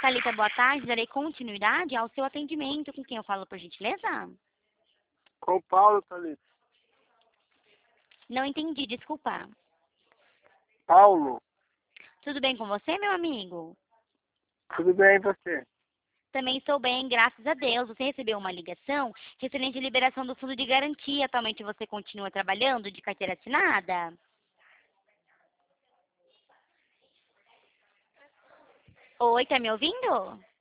Thalita, boa tarde. Darei continuidade ao seu atendimento. Com quem eu falo, por gentileza? Com o Paulo, Thalita. Não entendi, desculpa. Paulo, Tudo bem com você, meu amigo? tudo bem e você? Também estou bem, graças a Deus. Você recebeu uma ligação referente à liberação do fundo de garantia. Atualmente você continua trabalhando de carteira assinada? Oi, tá me ouvindo?